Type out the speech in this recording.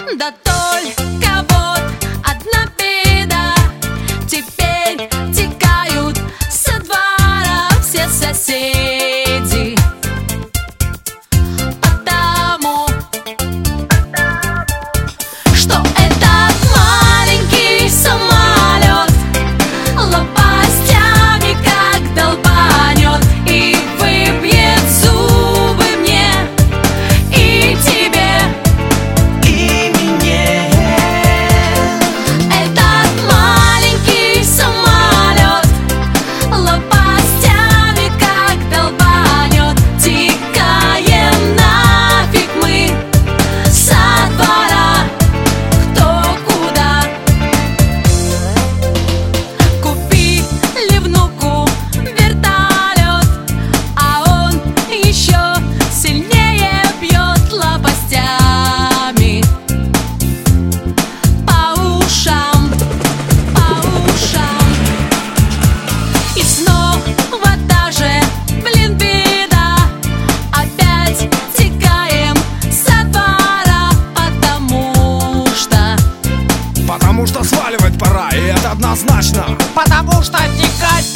Да только вот одна беда, теперь текают со двора все соседи. Потому что этот маленький самолет лопастями как долбанет и выбьет зубы мне и тебе, и мне. Этот маленький самолет лопастями как долбанет, тикаем нафиг мы со двора кто куда. Купили внуку вертолет, а он еще сильнее бьет лопастями по ушам, по ушам. И снова та же, блин, беда, опять текаем со двора, Потому что сваливать пора, и это однозначно. Потому что текать